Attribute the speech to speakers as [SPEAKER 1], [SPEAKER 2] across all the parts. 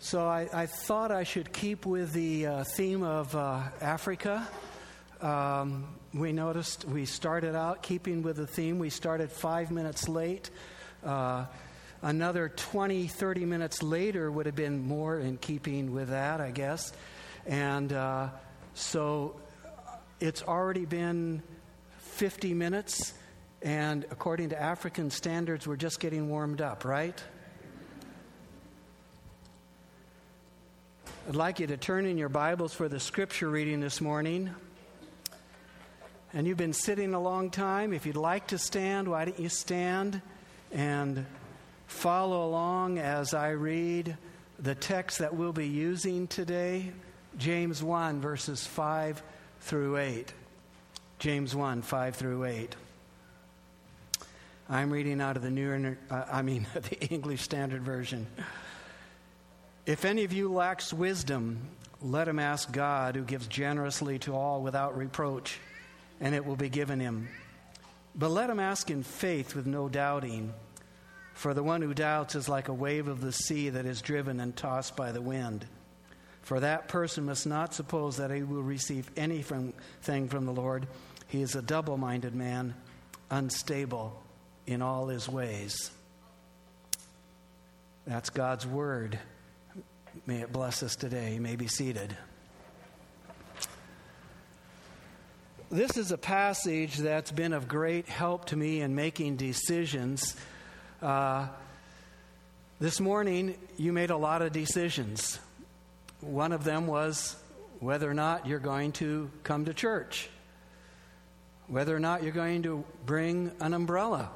[SPEAKER 1] So I thought I should keep with the theme of Africa. We noticed we started out keeping with the theme. We started 5 minutes late. Another 20, 30 minutes later would have been more in keeping with that, I guess. And so it's already been 50 minutes. And according to African standards, we're just getting warmed up, right? I'd like you to turn in your Bibles for the scripture reading this morning. And you've been sitting a long time. If you'd like to stand, why don't you stand and follow along as I read the text that we'll be using today, James 1, verses 5 through 8. James 1, 5 through 8. I'm reading out of the the English Standard Version. If any of you lacks wisdom, let him ask God, who gives generously to all without reproach, and it will be given him. But let him ask in faith with no doubting. For the one who doubts is like a wave of the sea that is driven and tossed by the wind. For that person must not suppose that he will receive anything from the Lord. He is a double-minded man, unstable in all his ways. That's God's word. May it bless us today. You may be seated. This is a passage that's been of great help to me in making decisions. This morning, you made a lot of decisions. One of them was whether or not you're going to come to church, whether or not you're going to bring an umbrella,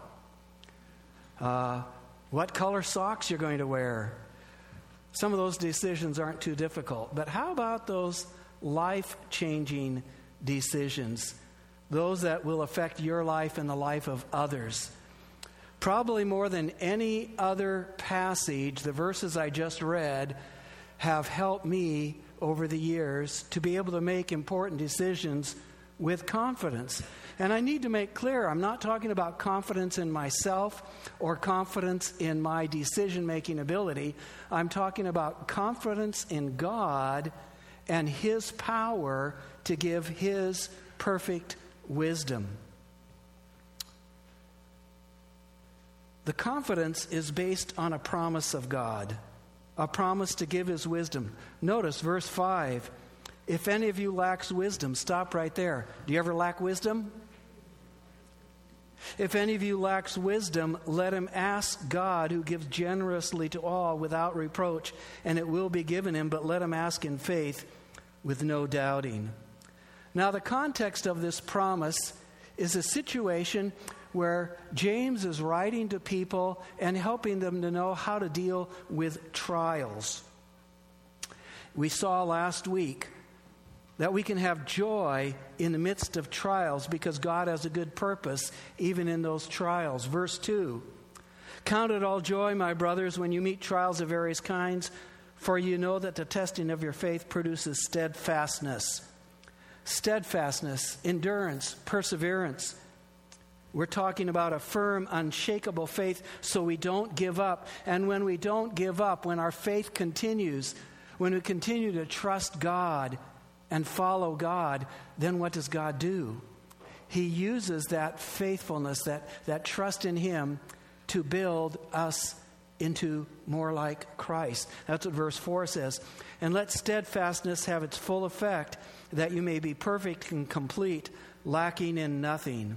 [SPEAKER 1] what color socks you're going to wear. Some of those decisions aren't too difficult. But how about those life-changing decisions, those that will affect your life and the life of others? Probably more than any other passage, the verses I just read have helped me over the years to be able to make important decisions with confidence. And I need to make clear, I'm not talking about confidence in myself or confidence in my decision-making ability. I'm talking about confidence in God and His power to give His perfect wisdom. The confidence is based on a promise of God, a promise to give His wisdom. Notice verse 5. If any of you lacks wisdom, stop right there. Do you ever lack wisdom? If any of you lacks wisdom, let him ask God, who gives generously to all without reproach, and it will be given him, but let him ask in faith with no doubting. Now, the context of this promise is a situation where James is writing to people and helping them to know how to deal with trials. We saw last week that we can have joy in the midst of trials because God has a good purpose even in those trials. Verse 2, count it all joy, my brothers, when you meet trials of various kinds, for you know that the testing of your faith produces steadfastness. Steadfastness, endurance, perseverance. We're talking about a firm, unshakable faith so we don't give up. And when we don't give up, when our faith continues, when we continue to trust God and follow God, then what does God do? He uses that faithfulness, that trust in Him to build us into more like Christ. That's what verse 4 says. And let steadfastness have its full effect, that you may be perfect and complete, lacking in nothing.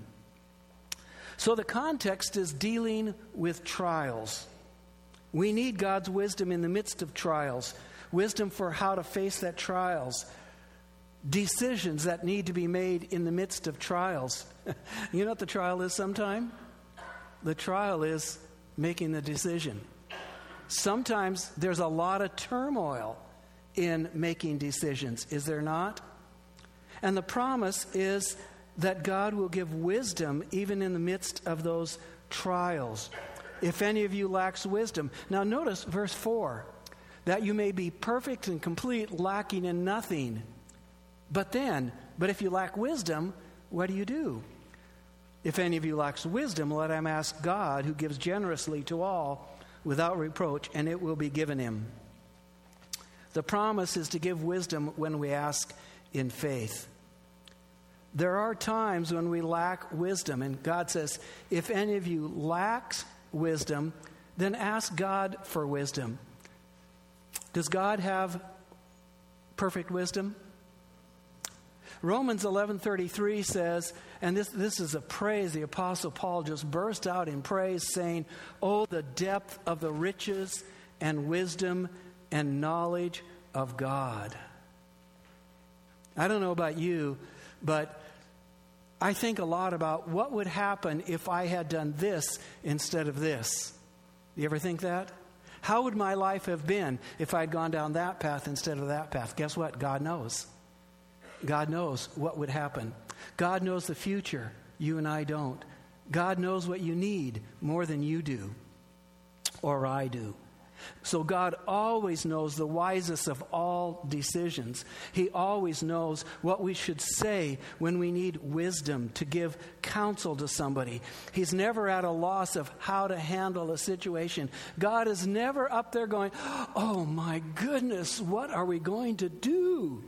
[SPEAKER 1] So the context is dealing with trials. We need God's wisdom in the midst of trials, wisdom for how to face that trials, decisions that need to be made in the midst of trials. You know what the trial is sometime? The trial is making the decision. Sometimes there's a lot of turmoil in making decisions, is there not? And the promise is that God will give wisdom even in the midst of those trials. If any of you lacks wisdom. Now notice verse 4, that you may be perfect and complete, lacking in nothing. But if you lack wisdom, what do? If any of you lacks wisdom, let him ask God, who gives generously to all without reproach, and it will be given him. The promise is to give wisdom when we ask in faith. There are times when we lack wisdom, and God says, if any of you lacks wisdom, then ask God for wisdom. Does God have perfect wisdom? Romans 11:33 says, and this is a praise, the Apostle Paul just burst out in praise, saying, "Oh, the depth of the riches and wisdom and knowledge of God." I don't know about you, but I think a lot about what would happen if I had done this instead of this. You ever think that? How would my life have been if I'd gone down that path instead of that path? Guess what? God knows. God knows what would happen. God knows the future. You and I don't. God knows what you need more than you do or I do. So God always knows the wisest of all decisions. He always knows what we should say when we need wisdom to give counsel to somebody. He's never at a loss of how to handle a situation. God is never up there going, "Oh my goodness, what are we going to do?"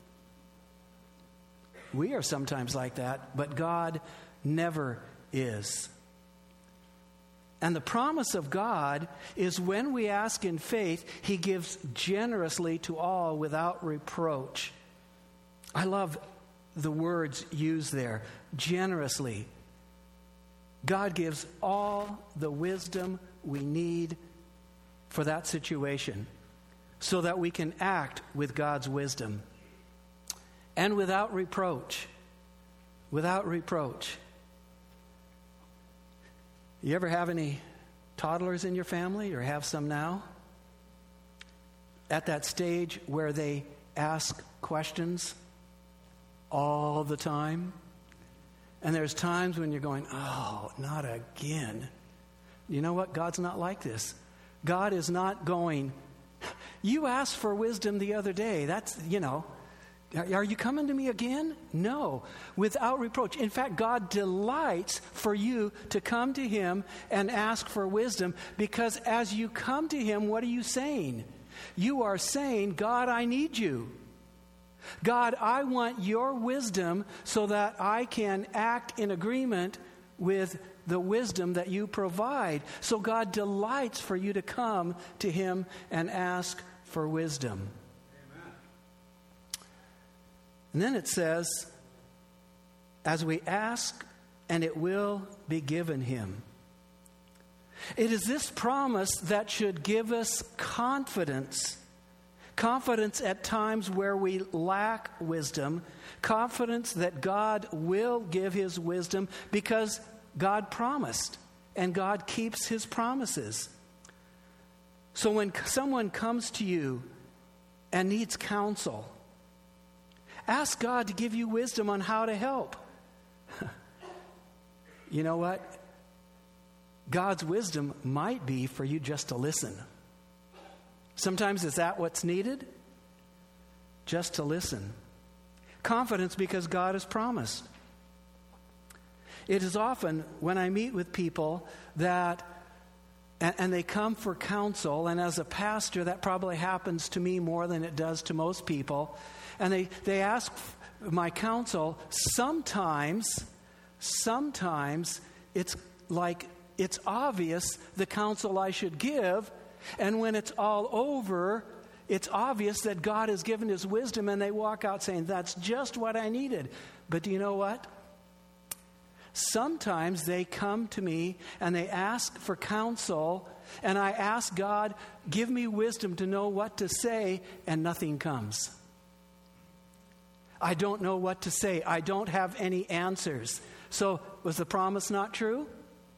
[SPEAKER 1] We are sometimes like that, but God never is. And the promise of God is when we ask in faith, He gives generously to all without reproach. I love the words used there, generously. God gives all the wisdom we need for that situation so that we can act with God's wisdom. And without reproach. Without reproach. You ever have any toddlers in your family or have some now? At that stage where they ask questions all the time. And there's times when you're going, "Oh, not again." You know what? God's not like this. God is not going, "You asked for wisdom the other day. That's, are you coming to me again?" No, without reproach. In fact, God delights for you to come to Him and ask for wisdom, because as you come to Him, what are you saying? You are saying, "God, I need you. God, I want your wisdom so that I can act in agreement with the wisdom that you provide." So God delights for you to come to Him and ask for wisdom. And then it says, as we ask, and it will be given him. It is this promise that should give us confidence. Confidence at times where we lack wisdom. Confidence that God will give His wisdom because God promised, and God keeps His promises. So when someone comes to you and needs counsel, ask God to give you wisdom on how to help. You know what? God's wisdom might be for you just to listen. Sometimes is that what's needed? Just to listen. Confidence because God has promised. It is often when I meet with people that, and they come for counsel, and as a pastor that probably happens to me more than it does to most people, and they ask my counsel. Sometimes it's like it's obvious the counsel I should give, and when it's all over, it's obvious that God has given His wisdom, and they walk out saying, "That's just what I needed." But do you know what? Sometimes they come to me and they ask for counsel, and I ask God, "Give me wisdom to know what to say," and nothing comes. I don't know what to say. I don't have any answers. So, was the promise not true?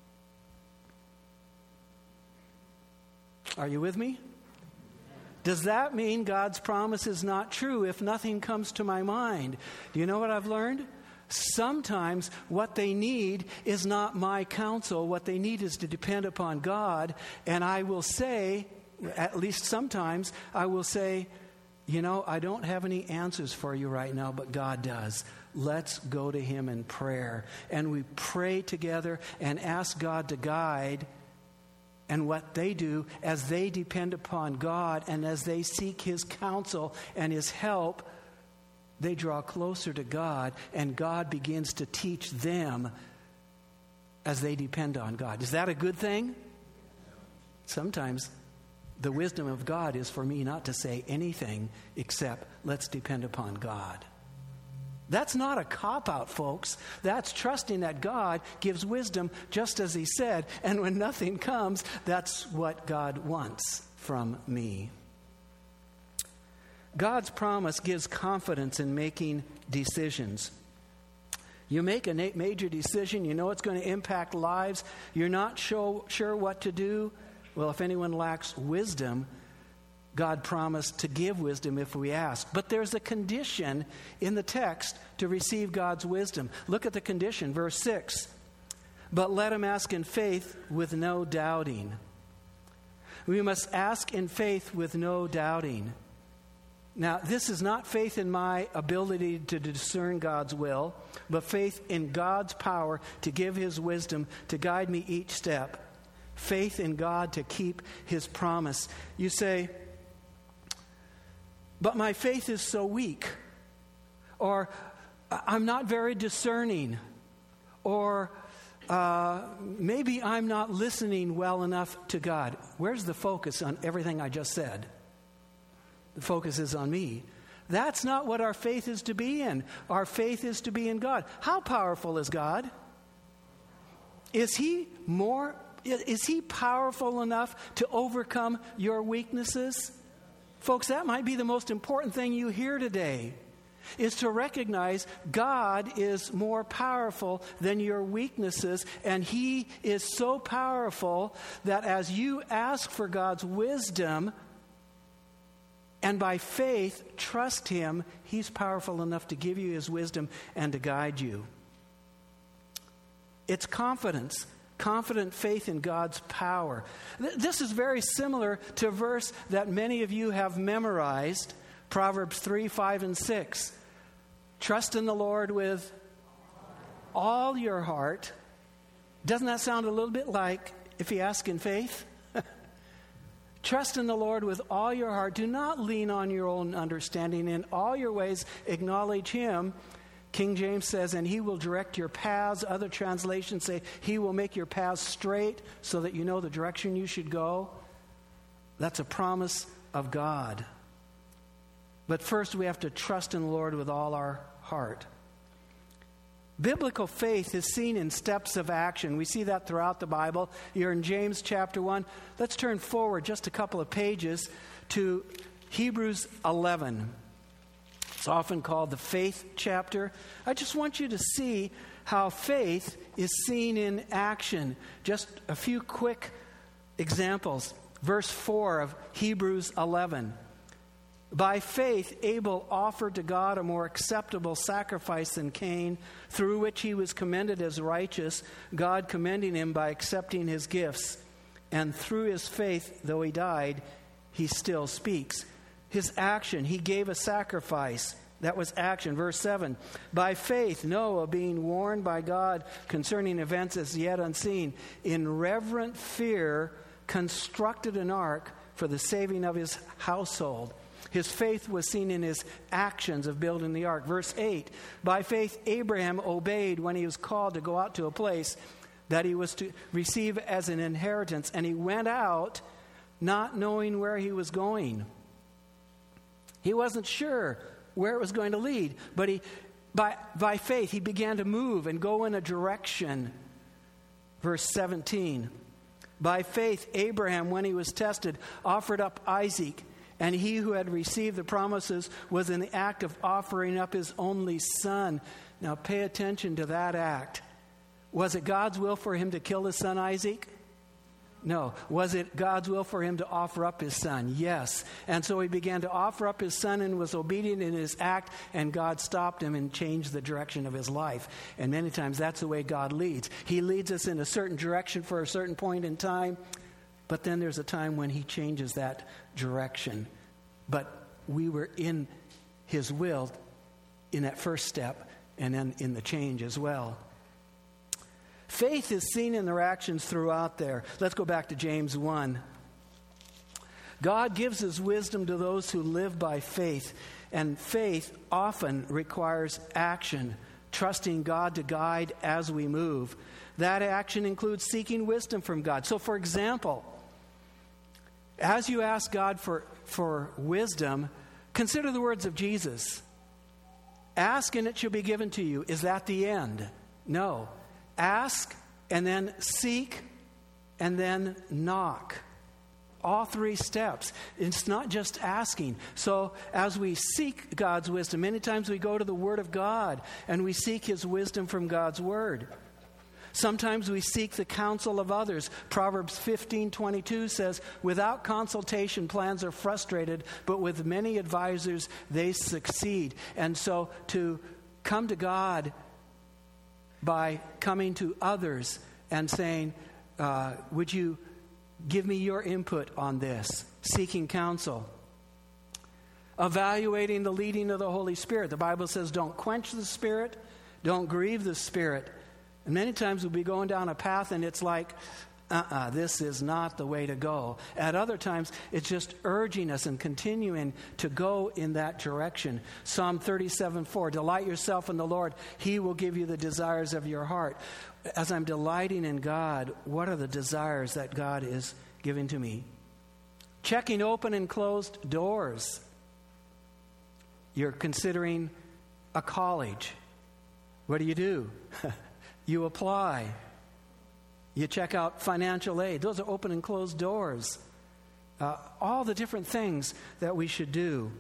[SPEAKER 1] Are you with me? Does that mean God's promise is not true if nothing comes to my mind? Do you know what I've learned? Sometimes what they need is not my counsel. What they need is to depend upon God. And I will say, at least sometimes, I will say, I don't have any answers for you right now, but God does. Let's go to Him in prayer. And we pray together and ask God to guide and what they do as they depend upon God and as they seek His counsel and His help, they draw closer to God, and God begins to teach them as they depend on God. Is that a good thing? Sometimes the wisdom of God is for me not to say anything except, let's depend upon God. That's not a cop-out, folks. That's trusting that God gives wisdom just as He said. And when nothing comes, that's what God wants from me. God's promise gives confidence in making decisions. You make a major decision, you know it's going to impact lives, you're not sure what to do. Well, if anyone lacks wisdom, God promised to give wisdom if we ask. But there's a condition in the text to receive God's wisdom. Look at the condition, verse 6. But let him ask in faith with no doubting. We must ask in faith with no doubting. Now, this is not faith in my ability to discern God's will, but faith in God's power to give His wisdom to guide me each step. Faith in God to keep His promise. You say, but my faith is so weak, or I'm not very discerning, or maybe I'm not listening well enough to God. Where's the focus on everything I just said? The focus is on me. That's not what our faith is to be in. Our faith is to be in God. How powerful is God? Is He powerful enough to overcome your weaknesses? Folks, that might be the most important thing you hear today, is to recognize God is more powerful than your weaknesses, and He is so powerful that as you ask for God's wisdom and by faith trust Him, He's powerful enough to give you His wisdom and to guide you. It's confidence. Confident faith in God's power. This is very similar to a verse that many of you have memorized, Proverbs 3, 5, and 6. Trust in the Lord with all your heart. Doesn't that sound a little bit like if you ask in faith? Trust in the Lord with all your heart. Do not lean on your own understanding. In all your ways, acknowledge Him. King James says, and He will direct your paths. Other translations say, He will make your paths straight so that you know the direction you should go. That's a promise of God. But first we have to trust in the Lord with all our heart. Biblical faith is seen in steps of action. We see that throughout the Bible. You're in James chapter 1. Let's turn forward just a couple of pages to Hebrews 11. It's often called the faith chapter. I just want you to see how faith is seen in action. Just a few quick examples. Verse 4 of Hebrews 11. By faith, Abel offered to God a more acceptable sacrifice than Cain, through which he was commended as righteous, God commending him by accepting his gifts. And through his faith, though he died, he still speaks. His action, he gave a sacrifice. That was action. Verse 7. By faith, Noah, being warned by God concerning events as yet unseen, in reverent fear constructed an ark for the saving of his household. His faith was seen in his actions of building the ark. Verse 8. By faith, Abraham obeyed when he was called to go out to a place that he was to receive as an inheritance, and he went out not knowing where he was going. He wasn't sure where it was going to lead, but by faith he began to move and go in a direction. Verse 17. By faith Abraham, when he was tested, offered up Isaac, and he who had received the promises was in the act of offering up his only son. Now pay attention to that act. Was it God's will for him to kill his son Isaac? No. Was it God's will for him to offer up his son? Yes. And so he began to offer up his son and was obedient in his act, and God stopped him and changed the direction of his life. And many times that's the way God leads. He leads us in a certain direction for a certain point in time, but then there's a time when He changes that direction. But we were in His will in that first step and then in the change as well. Faith is seen in their actions throughout there. Let's go back to James 1. God gives his wisdom to those who live by faith, and faith often requires action, trusting God to guide as we move. That action includes seeking wisdom from God. So, for example, as you ask God for wisdom, consider the words of Jesus. Ask and it shall be given to you. Is that the end? No. Ask and then seek and then knock. All three steps. It's not just asking. So as we seek God's wisdom, many times we go to the Word of God and we seek his wisdom from God's Word. Sometimes we seek the counsel of others. Proverbs 15:22 says, without consultation, plans are frustrated, but with many advisors, they succeed. And so to come to God by coming to others and saying, would you give me your input on this? Seeking counsel. Evaluating the leading of the Holy Spirit. The Bible says don't quench the Spirit, don't grieve the Spirit. And many times we'll be going down a path and it's like, this is not the way to go. At other times, it's just urging us and continuing to go in that direction. Psalm 37:4, delight yourself in the Lord. He will give you the desires of your heart. As I'm delighting in God, what are the desires that God is giving to me? Checking open and closed doors. You're considering a college. What do? You apply. You check out financial aid. Those are open and closed doors. All the different things that we should do.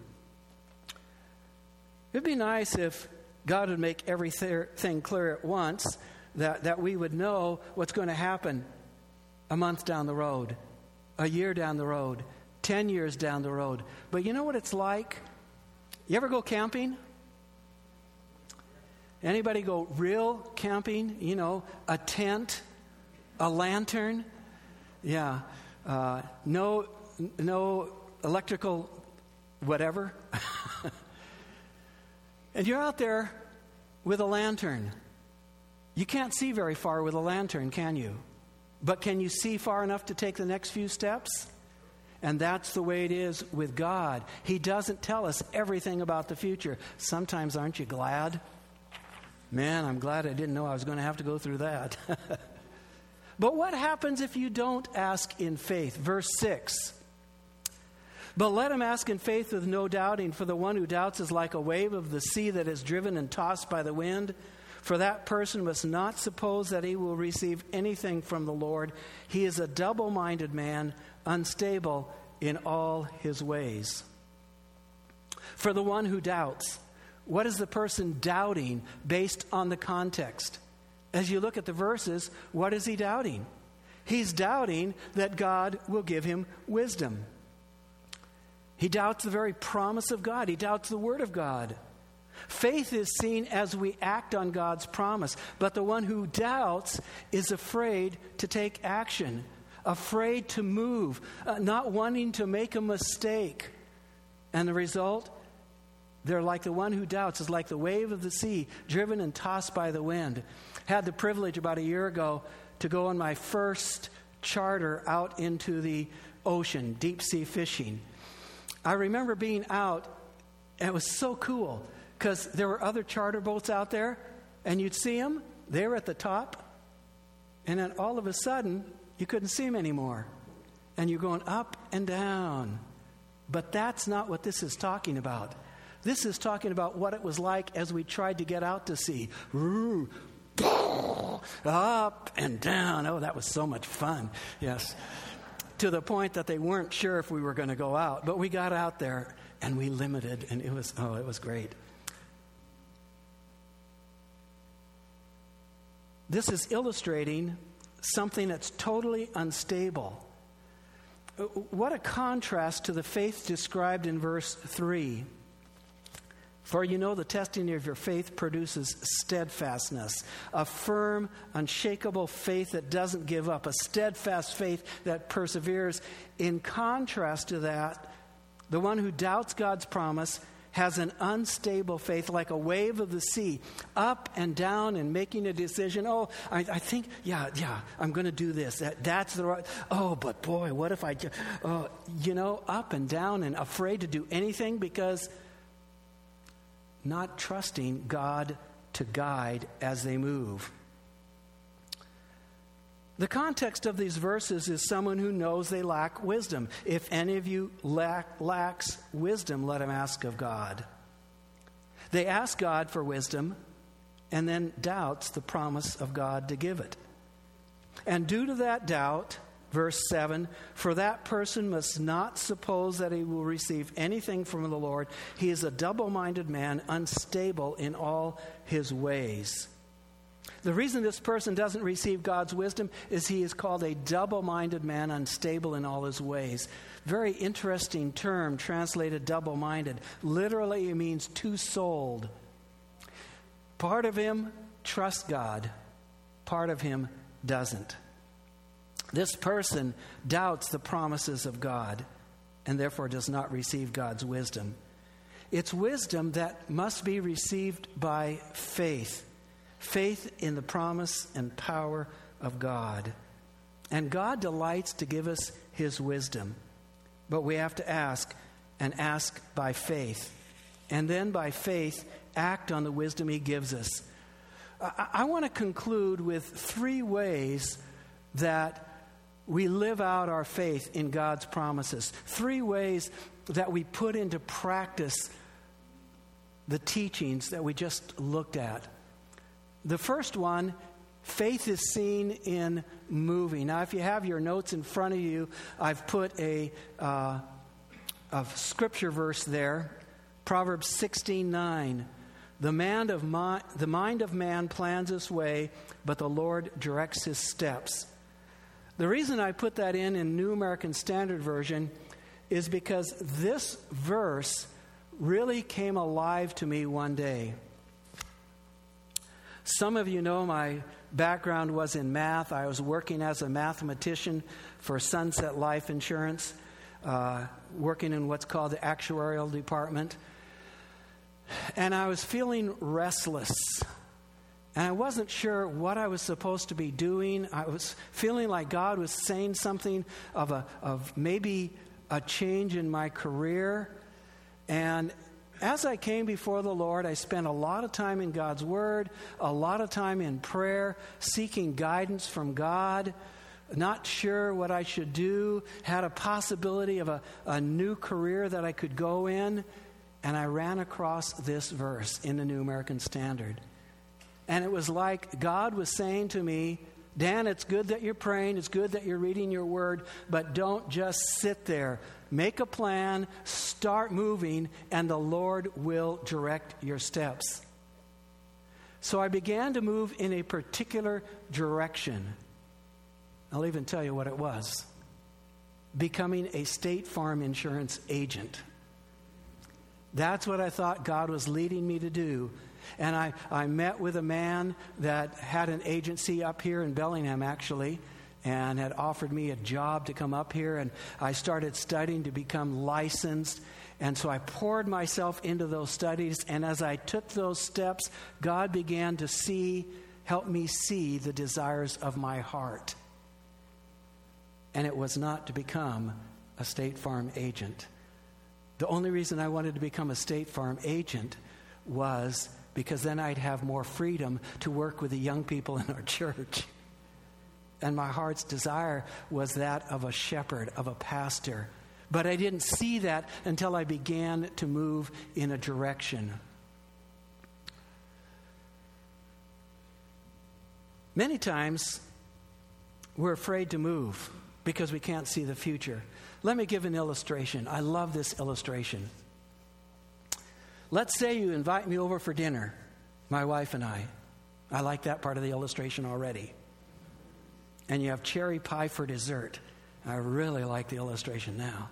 [SPEAKER 1] It'd be nice if God would make everything clear at once, that we would know what's going to happen a month down the road, a year down the road, 10 years down the road. But you know what it's like? You ever go camping? Anybody go real camping? You know, a tent, a lantern. Yeah. No electrical whatever. And you're out there with a lantern. You can't see very far with a lantern, can you? But can you see far enough to take the next few steps? And that's the way it is with God. He doesn't tell us everything about the future. Sometimes aren't you glad? Man, I'm glad I didn't know I was going to have to go through that. But what happens if you don't ask in faith? Verse 6. But let him ask in faith with no doubting, for the one who doubts is like a wave of the sea that is driven and tossed by the wind. For that person must not suppose that he will receive anything from the Lord. He is a double-minded man, unstable in all his ways. For the one who doubts, what is the person doubting based on the context? As you look at the verses, what is he doubting? He's doubting that God will give him wisdom. He doubts the very promise of God. He doubts the Word of God. Faith is seen as we act on God's promise, but the one who doubts is afraid to take action, afraid to move, not wanting to make a mistake. And the result? They're like the one who doubts is like the wave of the sea, driven and tossed by the wind. Had the privilege about a year ago to go on my first charter out into the ocean, deep sea fishing. I remember being out, and it was so cool because there were other charter boats out there, and you'd see them. They were at the top, and then all of a sudden, you couldn't see them anymore. And you're going up and down. But that's not what this is talking about. This is talking about what it was like as we tried to get out to sea. Up and down. Oh, that was so much fun. Yes. To the point that they weren't sure if we were going to go out. But we got out there and we limited, and it was great. This is illustrating something that's totally unstable. What a contrast to the faith described in verse 3. For you know the testing of your faith produces steadfastness, a firm, unshakable faith that doesn't give up, a steadfast faith that perseveres. In contrast to that, the one who doubts God's promise has an unstable faith, like a wave of the sea, up and down and making a decision. Oh, I think, yeah, I'm going to do this. That's the right. Oh, but boy, what if I, up and down and afraid to do anything because not trusting God to guide as they move. The context of these verses is someone who knows they lack wisdom. If any of you lacks wisdom, let him ask of God. They ask God for wisdom and then doubts the promise of God to give it. And due to that doubt, verse 7, for that person must not suppose that he will receive anything from the Lord. He is a double-minded man, unstable in all his ways. The reason this person doesn't receive God's wisdom is he is called a double-minded man, unstable in all his ways. Very interesting term, translated double-minded. Literally, it means two-souled. Part of him trusts God, part of him doesn't. This person doubts the promises of God and therefore does not receive God's wisdom. It's wisdom that must be received by faith. Faith in the promise and power of God. And God delights to give us his wisdom. But we have to ask, and ask by faith. And then by faith, act on the wisdom he gives us. I want to conclude with 3 ways that we live out our faith in God's promises. 3 ways that we put into practice the teachings that we just looked at. The first one, faith is seen in moving. Now, if you have your notes in front of you, I've put a scripture verse there, Proverbs 16:9. The mind of man plans his way, but the Lord directs his steps. The reason I put that in New American Standard Version is because this verse really came alive to me one day. Some of you know my background was in math. I was working as a mathematician for Sunset Life Insurance, working in what's called the actuarial department. And I was feeling restless. And I wasn't sure what I was supposed to be doing. I was feeling like God was saying something of maybe a change in my career. And as I came before the Lord, I spent a lot of time in God's Word, a lot of time in prayer, seeking guidance from God, not sure what I should do, had a possibility of a new career that I could go in, and I ran across this verse in the New American Standard. And it was like God was saying to me, Dan, it's good that you're praying, it's good that you're reading your Word, but don't just sit there. Make a plan, start moving, and the Lord will direct your steps. So I began to move in a particular direction. I'll even tell you what it was. Becoming a State Farm insurance agent. That's what I thought God was leading me to do. And I met with a man that had an agency up here in Bellingham, actually, and had offered me a job to come up here. And I started studying to become licensed. And so I poured myself into those studies. And as I took those steps, God began to help me see the desires of my heart. And it was not to become a State Farm agent. The only reason I wanted to become a State Farm agent was because then I'd have more freedom to work with the young people in our church. And my heart's desire was that of a shepherd, of a pastor. But I didn't see that until I began to move in a direction. Many times, we're afraid to move because we can't see the future. Let me give an illustration. I love this illustration. Let's say you invite me over for dinner, my wife and I. I like that part of the illustration already. And you have cherry pie for dessert. I really like the illustration now.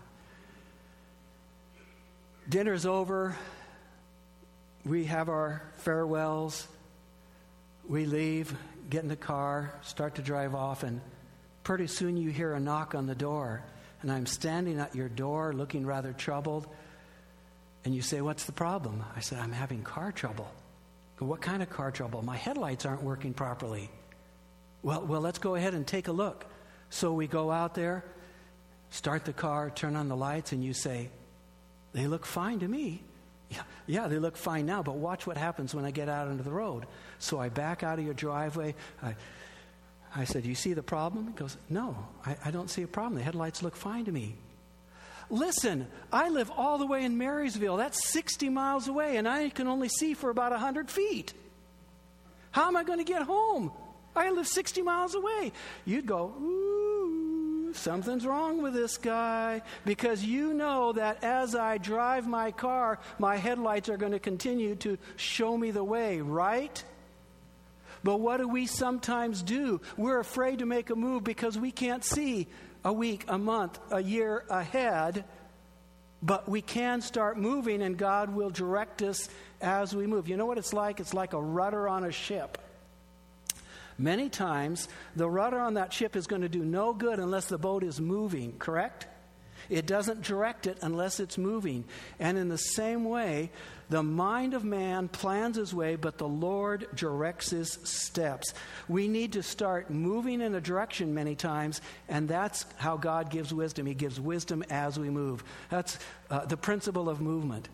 [SPEAKER 1] Dinner's over. We have our farewells. We leave, get in the car, start to drive off, and pretty soon you hear a knock on the door. And I'm standing at your door looking rather troubled. And you say, what's the problem? I said, I'm having car trouble. What kind of car trouble? My headlights aren't working properly. Well, let's go ahead and take a look. So we go out there, start the car, turn on the lights, and you say, they look fine to me. Yeah, they look fine now, but watch what happens when I get out into the road. So I back out of your driveway. I said, you see the problem? He goes, no, I don't see a problem. The headlights look fine to me. Listen, I live all the way in Marysville. That's 60 miles away, and I can only see for about 100 feet. How am I going to get home? I live 60 miles away. You'd go, ooh, something's wrong with this guy, because you know that as I drive my car, my headlights are going to continue to show me the way, right? But what do we sometimes do? We're afraid to make a move because we can't see a week, a month, a year ahead, but we can start moving, and God will direct us as we move. You know what it's like? It's like a rudder on a ship. Many times, the rudder on that ship is going to do no good unless the boat is moving, correct? It doesn't direct it unless it's moving. And in the same way, the mind of man plans his way, but the Lord directs his steps. We need to start moving in a direction many times, and that's how God gives wisdom. He gives wisdom as we move. That's the principle of movement.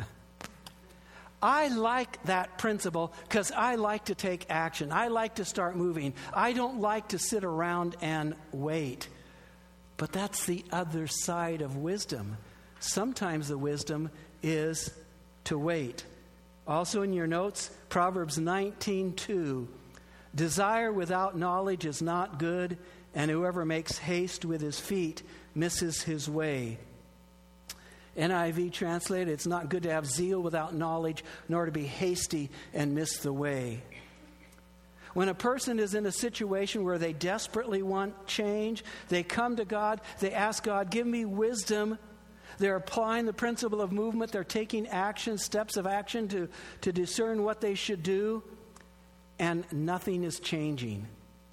[SPEAKER 1] I like that principle because I like to take action. I like to start moving. I don't like to sit around and wait. But that's the other side of wisdom. Sometimes the wisdom is to wait. Also in your notes, Proverbs 19:2. Desire without knowledge is not good, and whoever makes haste with his feet misses his way. NIV translated, it's not good to have zeal without knowledge, nor to be hasty and miss the way. When a person is in a situation where they desperately want change, they come to God, they ask God, give me wisdom. They're applying the principle of movement. They're taking action, steps of action to discern what they should do, and nothing is changing.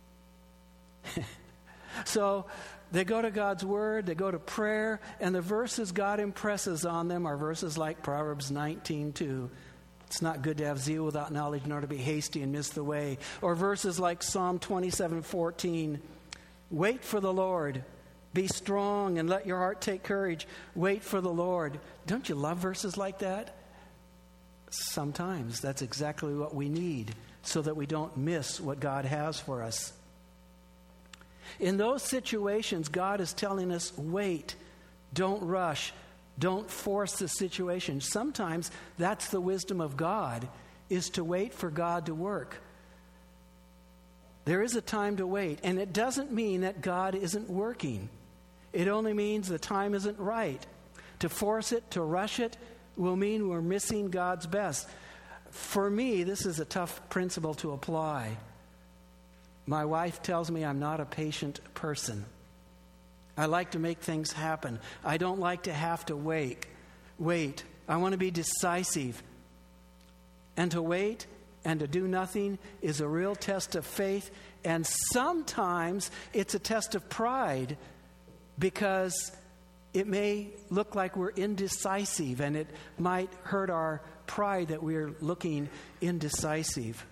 [SPEAKER 1] So they go to God's Word, they go to prayer, and the verses God impresses on them are verses like Proverbs 19:2. It's not good to have zeal without knowledge, nor to be hasty and miss the way. Or verses like Psalm 27:14. Wait for the Lord. Be strong and let your heart take courage. Wait for the Lord. Don't you love verses like that? Sometimes that's exactly what we need so that we don't miss what God has for us. In those situations, God is telling us, wait, don't rush. Don't force the situation. Sometimes that's the wisdom of God, is to wait for God to work. There is a time to wait, and it doesn't mean that God isn't working. It only means the time isn't right. To force it, to rush it, will mean we're missing God's best. For me, this is a tough principle to apply. My wife tells me I'm not a patient person. I like to make things happen. I don't like to have to wait. I want to be decisive. And to wait and to do nothing is a real test of faith. And sometimes it's a test of pride, because it may look like we're indecisive, and it might hurt our pride that we're looking indecisive.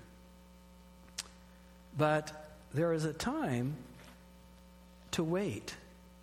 [SPEAKER 1] But there is a time to wait.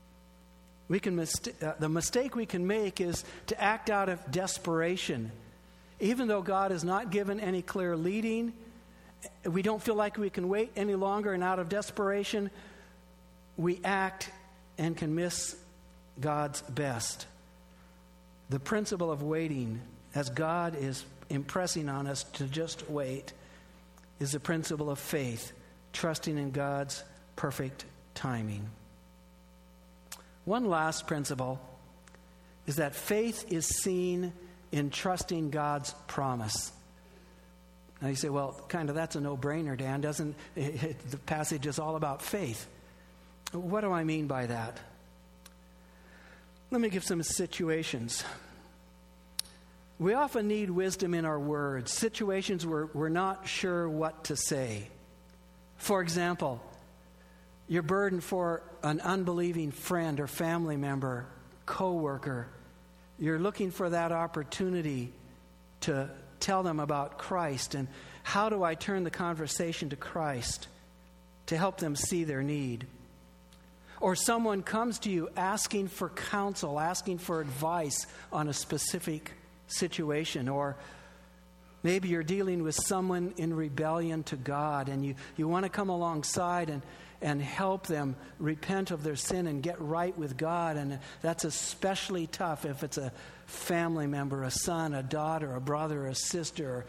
[SPEAKER 1] The mistake we can make is to act out of desperation. Even though God has not given any clear leading, we don't feel like we can wait any longer, and out of desperation, we act and can miss God's best. The principle of waiting, as God is impressing on us to just wait, is the principle of faith, trusting in God's perfect timing. One last principle is that faith is seen in trusting God's promise. Now you say, well, that's a no-brainer, Dan. The passage is all about faith. What do I mean by that? Let me give some situations. We often need wisdom in our words, situations where we're not sure what to say. For example, you're burdened for an unbelieving friend or family member, coworker, You're looking for that opportunity to tell them about Christ, and how do I turn the conversation to Christ to help them see their need? Or someone comes to you asking for counsel, asking for advice on a specific situation. Or maybe you're dealing with someone in rebellion to God, and you want to come alongside and help them repent of their sin and get right with God. And that's especially tough if it's a family member, a son, a daughter, a brother, a sister.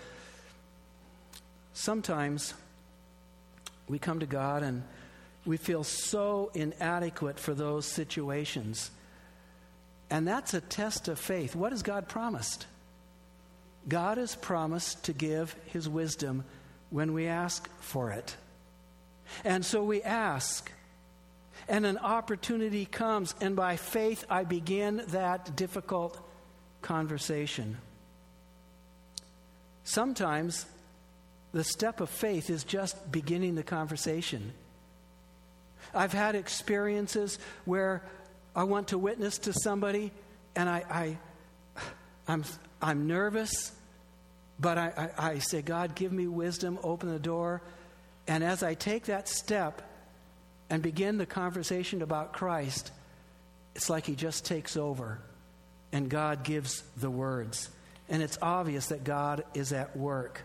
[SPEAKER 1] Sometimes we come to God and we feel so inadequate for those situations. And that's a test of faith. What has God promised? God has promised to give His wisdom when we ask for it. And so we ask, and an opportunity comes, and by faith I begin that difficult conversation. Sometimes the step of faith is just beginning the conversation. I've had experiences where I want to witness to somebody, and I'm nervous, but I say, God, give me wisdom, open the door. And as I take that step and begin the conversation about Christ, it's like He just takes over and God gives the words. And it's obvious that God is at work.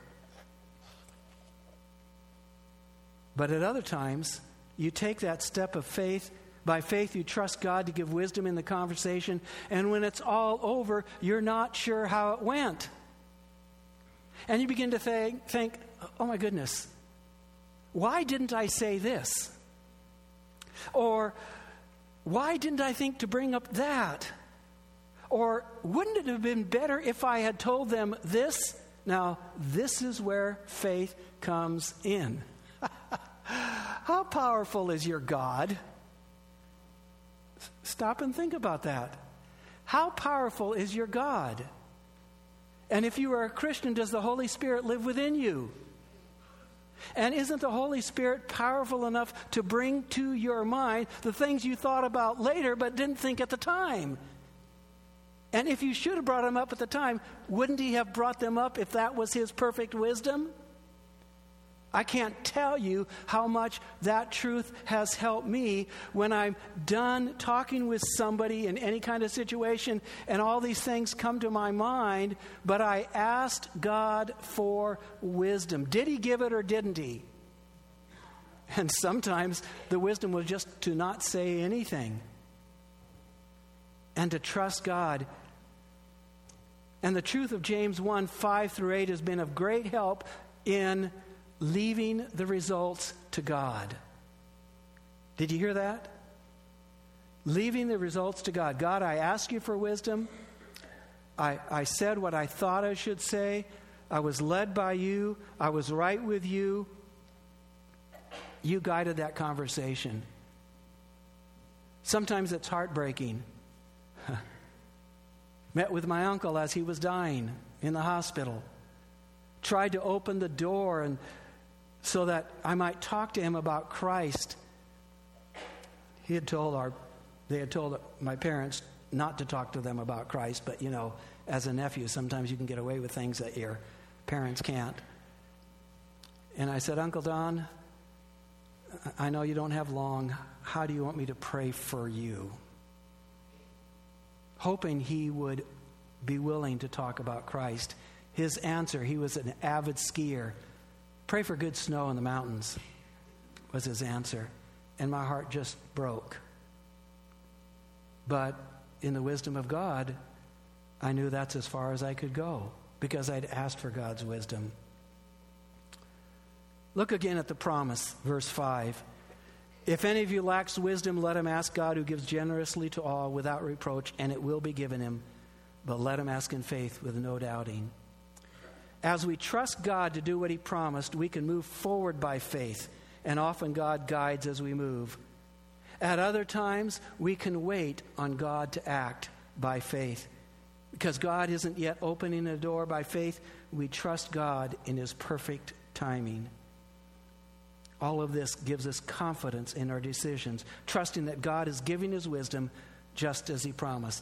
[SPEAKER 1] But at other times, you take that step of faith. By faith, you trust God to give wisdom in the conversation. And when it's all over, you're not sure how it went. And you begin to think, oh my goodness, why didn't I say this? Or why didn't I think to bring up that? Or wouldn't it have been better if I had told them this? Now, this is where faith comes in. How powerful is your God? Stop and think about that. How powerful is your God? And if you are a Christian, does the Holy Spirit live within you? And isn't the Holy Spirit powerful enough to bring to your mind the things you thought about later but didn't think at the time? And if you should have brought them up at the time, wouldn't He have brought them up if that was His perfect wisdom? I can't tell you how much that truth has helped me when I'm done talking with somebody in any kind of situation and all these things come to my mind, but I asked God for wisdom. Did He give it or didn't He? And sometimes the wisdom was just to not say anything and to trust God. And the truth of James 1, 5 through 8 has been of great help in leaving the results to God. Did you hear that? Leaving the results to God. God, I ask you for wisdom. I said what I thought I should say. I was led by you. I was right with you. You guided that conversation. Sometimes it's heartbreaking. Met with my uncle as he was dying in the hospital. Tried to open the door and so that I might talk to him about Christ. They had told my parents not to talk to them about Christ, but as a nephew, sometimes you can get away with things that your parents can't. And I said, Uncle Don, I know you don't have long. How do you want me to pray for you? Hoping he would be willing to talk about Christ. His answer, he was an avid skier. Pray for good snow in the mountains, was his answer. And my heart just broke. But in the wisdom of God, I knew that's as far as I could go because I'd asked for God's wisdom. Look again at the promise, verse 5. If any of you lacks wisdom, let him ask God, who gives generously to all without reproach, and it will be given him. But let him ask in faith with no doubting. As we trust God to do what He promised, we can move forward by faith, and often God guides as we move. At other times, we can wait on God to act by faith. Because God isn't yet opening a door by faith, we trust God in His perfect timing. All of this gives us confidence in our decisions, trusting that God is giving His wisdom just as He promised.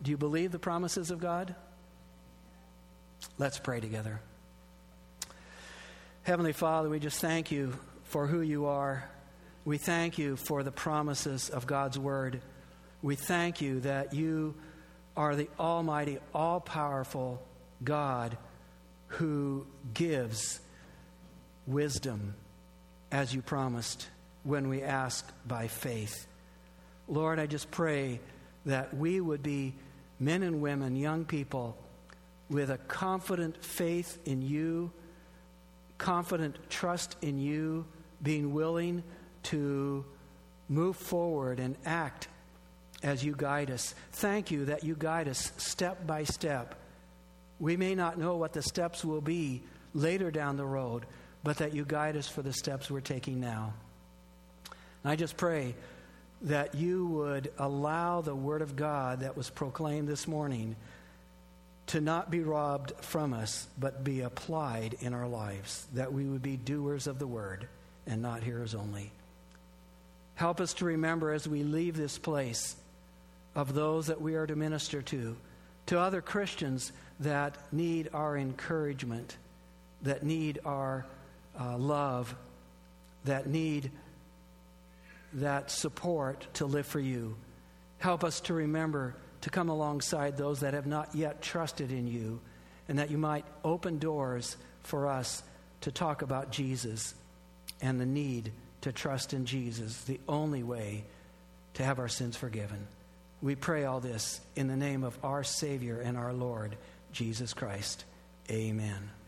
[SPEAKER 1] Do you believe the promises of God? Let's pray together. Heavenly Father, we just thank you for who you are. We thank you for the promises of God's word. We thank you that you are the almighty, all-powerful God who gives wisdom as you promised when we ask by faith. Lord, I just pray that we would be men and women, young people, with a confident faith in you, confident trust in you, being willing to move forward and act as you guide us. Thank you that you guide us step by step. We may not know what the steps will be later down the road, but that you guide us for the steps we're taking now. And I just pray that you would allow the word of God that was proclaimed this morning to not be robbed from us, but be applied in our lives, that we would be doers of the word and not hearers only. Help us to remember as we leave this place of those that we are to minister to other Christians that need our encouragement, that need our love, that need that support to live for you. Help us to remember to come alongside those that have not yet trusted in you, and that you might open doors for us to talk about Jesus and the need to trust in Jesus, the only way to have our sins forgiven. We pray all this in the name of our Savior and our Lord, Jesus Christ. Amen.